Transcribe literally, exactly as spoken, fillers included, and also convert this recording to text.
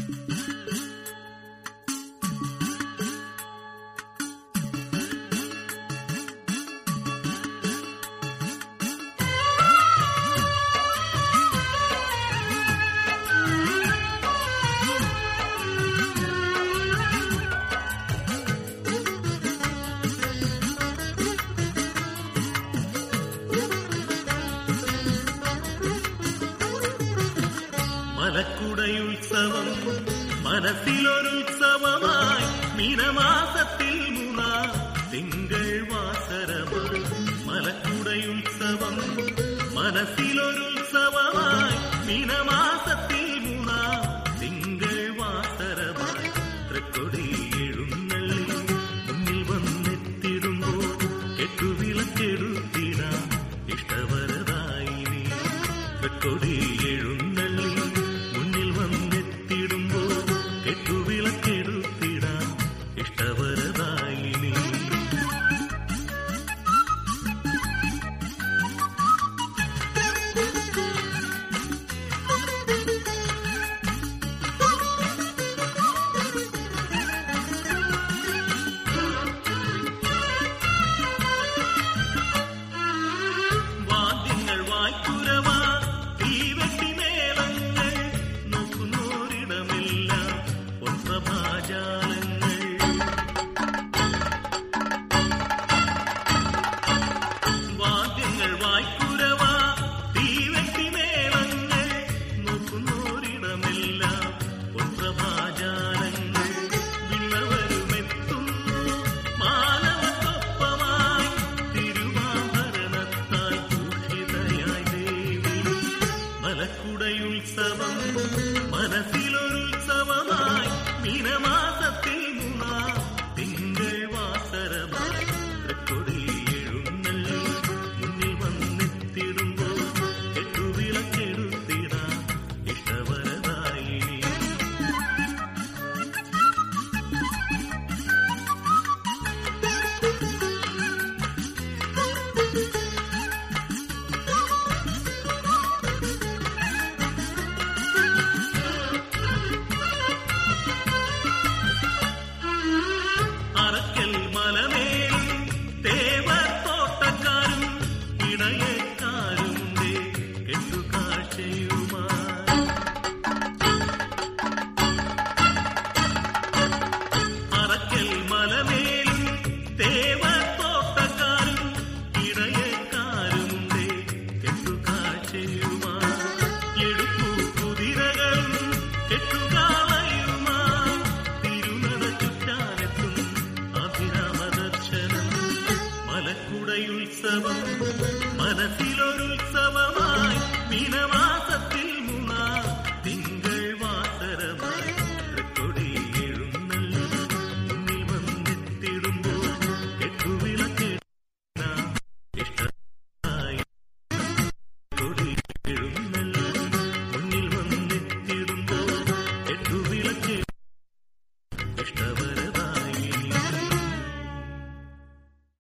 മലക്കുടയുത്സവം മനസ്സിലൊരുത്സവമായി മീനമാസത്തിൽ മൂന്നാം തിങ്കൾ വാസരമായി. മലക്കുടയുത്സവം മനസ്സിലൊരുത്സവമായി മീനമാസത്തിൽ മൂന്നാം തിങ്കൾ വാസരമായി. തൃക്കൊടി എഴുന്നള്ളി മുന്നിൽ വന്നെത്തിടുമ്പോൾ കെട്ടുവിളക്കെടുത്തിടാം ഇഷ്ടവരതായി നീ. തൃക്കൊടി എഴുന്നള്ളി മുന്നിൽ വന്നെത്തിടുമ്പോൾ കെട്ടുവിളക്കെടുത്തിടാം ഇഷ്ടവരതായി നീ. വാദ്യങ്ങൾ വായ്ക്കുരവാ തീവെട്ടി മേളങ്ങൾ നോക്കുന്നോരിടമെല്ലാം പൊൻപ്രഭാജാലങ്ങൾ. വാദ്യങ്ങൾ വായ്ക്കുരവാ തീവെട്ടി മേളങ്ങൾ നോക്കുന്നോരിടമെല്ലാം പൊൻപ്രഭാജാലങ്ങൾ. വിണ്ണവരുമെത്തുന്നു മാനവത്വമായി തിരുവാഭരണത്താൽ ഭൂഷിതയായി ദേവി. മലക്കുടയുത്സവം മനസ്സിലൊരുത്സവമായി മീനമാസത്തിൽ മൂന്നാം തിങ്കൾ വാസരമായി. തൃക്കൊടി എഴുന്നള്ളി മുന്നിൽ വന്നെത്തിടുമ്പോൾ കെട്ടുവിളക്കെടുത്തിടാം ഇഷ്ടവരതായി നീ. അറക്കൽ മലമേലും തേവത്തോട്ടക്കാരും ഇടയക്കാരുണ്ടേ കെട്ടുകാഴ്ചയുമായി. അറക്കൽ മലമേലും തേവത്തോട്ടക്കാരും ഇടയക്കാരുണ്ടേ കെട്ടുകാഴ്ചയുമായി. എടുപ്പു കുതിരകളും കെട്ടുകാളയുമായി തിരുനട ചുറ്റാനെത്തും അഭിരാമദർശനം. മലക്കുടയുത്സവം